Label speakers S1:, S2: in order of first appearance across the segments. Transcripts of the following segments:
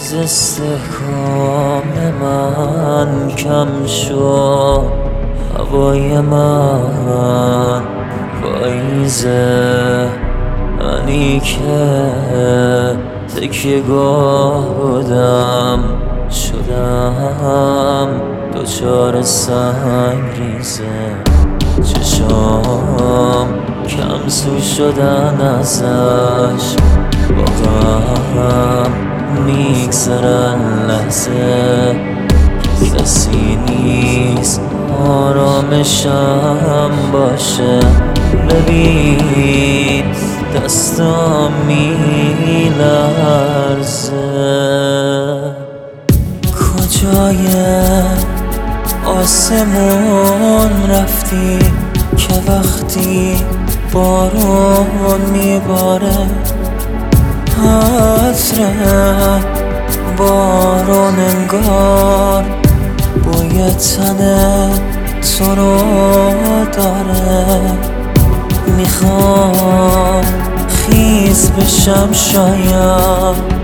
S1: از استحکام من کم شد، هوای من پاییزه، منی که تکیه گاه بودم شدم دچار سنگ ریزه. چشام کم سو شدن ازش، با غم میگذرن لحظه، کسی نیست آرامشم باشه. ببین دستام میلرزه، کجای آسمون رفتی که وقتی بارون میباره عطر بارون انگار بوی تن تو رو داره. میخوام خیس بشم شاید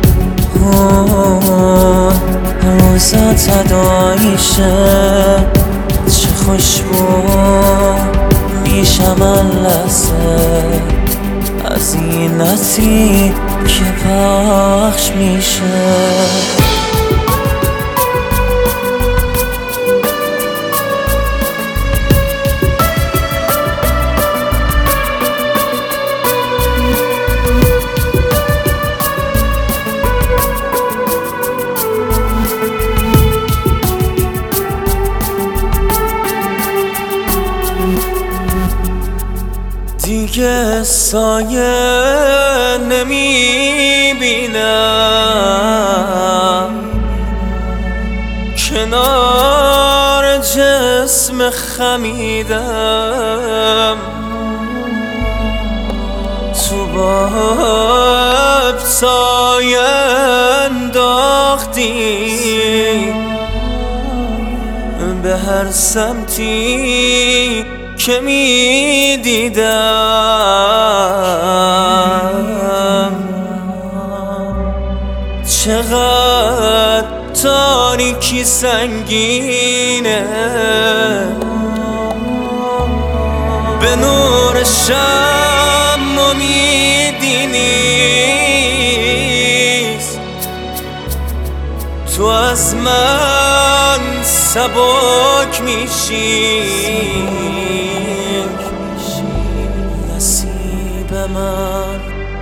S1: اون روزا تداعیشه، چه خوشبو میشم لحظه از این عطری که پخش میشه. دیگه سایه نمیبینم کنار جسم خمیدم، تو باب سایه انداختی به هر سمتی که می دیدم. چقدر تاریکی سنگینه، به نور شم امیدی نیست، تو از من سبک میشی. نصیب من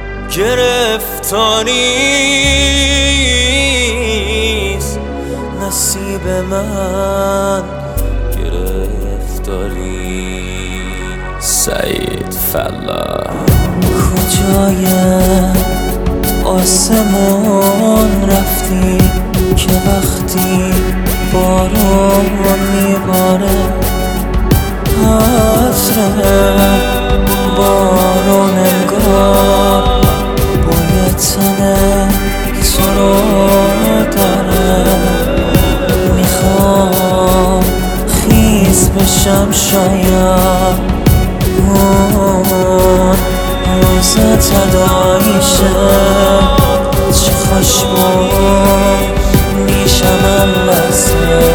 S1: گرفتاریست، نصیب من گرفتاری.
S2: سعید فلاح.
S1: کجای آسمون رفتی که وقتی بارون میباره عطر بارون انگار بوی تن تو رو داره. میخوام خیس بشم شاید اون روزا تداعیشه، چه خوشبو میشم لحظه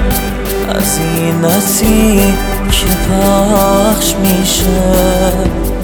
S1: از این عطری که پخش میشه.